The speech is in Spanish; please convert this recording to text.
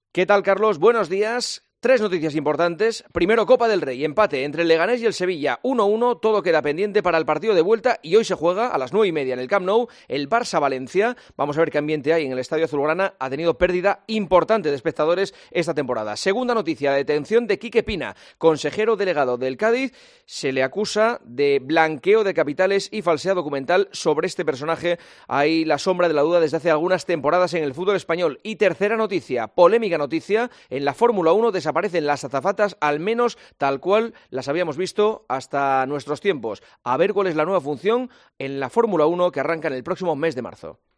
¿Qué tal, Carlos? Buenos días. Tres noticias importantes. Primero, Copa del Rey, empate entre el Leganés y el Sevilla, 1-1, todo queda pendiente para el partido de vuelta y hoy se juega a las 9:30 en el Camp Nou el Barça-Valencia. Vamos a ver qué ambiente hay en el Estadio Azulgrana. Ha tenido pérdida importante de espectadores esta temporada. Segunda noticia, detención de Quique Pina, consejero delegado del Cádiz. Se le acusa de blanqueo de capitales y falsedad documental. Sobre este personaje hay la sombra de la duda desde hace algunas temporadas en el fútbol español. Y tercera noticia, polémica noticia, en la Fórmula 1 desaparecen las azafatas, al menos tal cual las habíamos visto hasta nuestros tiempos. A ver cuál es la nueva función en la Fórmula 1 que arranca en el próximo mes de marzo.